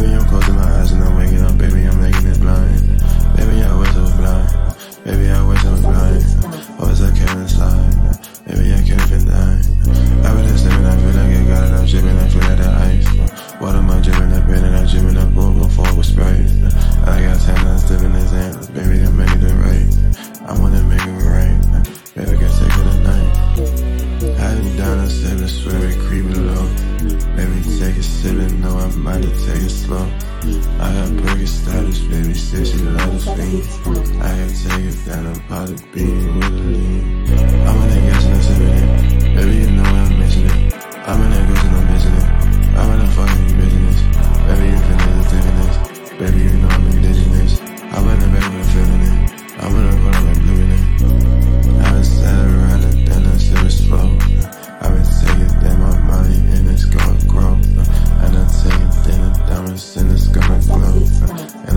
Baby, I'm closing my eyes and I'm waking up. Baby, I'm making it blind. Baby, I wish I was blind. Baby, I wish I was blind. I was a kid inside. Baby, I can't even die. I was just living, I feel like I got it. I'm dripping, I feel like the ice. Water my dripping, I've been and I'm dripping up over before it was Sprite. I got 10 I'm slipping his hands. Baby, I'm making it right. I wanna make it right. Baby, I can take it tonight. Hiding down, I'm stepping, swearing, creeping low. Baby, take a sip and know I'm about to take it slow. I got burger status, baby, say she love the fiend. I can take it down, I'm part of being with the lean. I'm in the gas and I'm sipping it. Baby, you know I'm missing it. I'm in that ghost and I'm missing it. I'm in the fucking business. Baby, you feeling the thickness. Baby, you know I'm indigenous. I'm in the back, I'm feeling it. I'm in the corner, I'm living it. I've been sat around and then I said it's slow. I've been taking down my money and it's gonna grow. And I'm taking down the diamonds and it's gonna glow. And